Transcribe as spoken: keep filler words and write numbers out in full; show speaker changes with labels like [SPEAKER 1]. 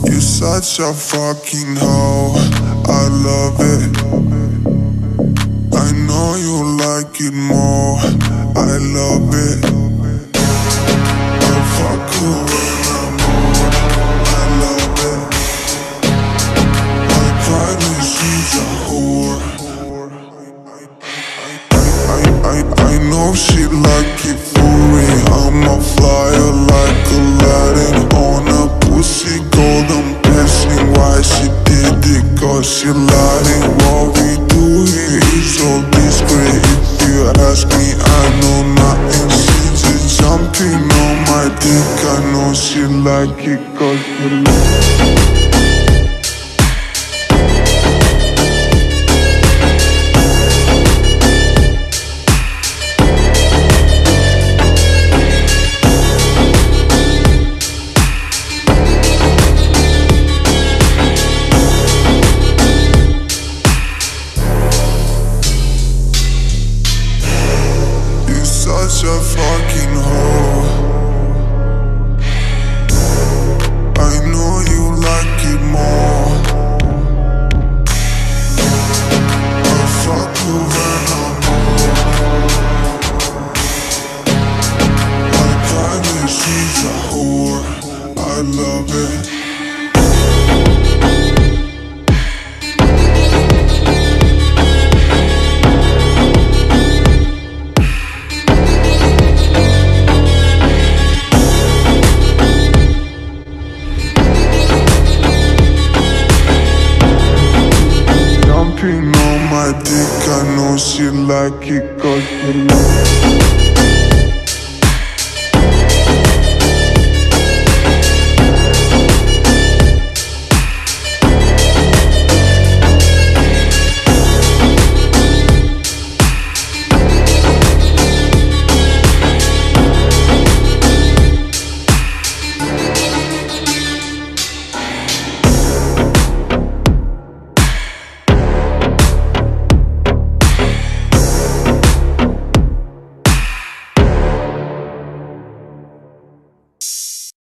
[SPEAKER 1] You such a fucking hoe, I love it. I know you like it more, I love it. I fuck you when I'm bored, I love it. My private, she's a whore. I, I, I know she like it for me. I'm a flyer like Aladdin on a pussy golden blessing. Why she did it? Cause she lying. What we do here is so discreet. If you ask me, I know nothing. She just jumping on my dick. I know she like it cause she like it. Such a fucking hoe. I know you like it more. I fuck you when I'm bored. My private, she's a whore. I love it. On my dick, I know she like it cause she like it.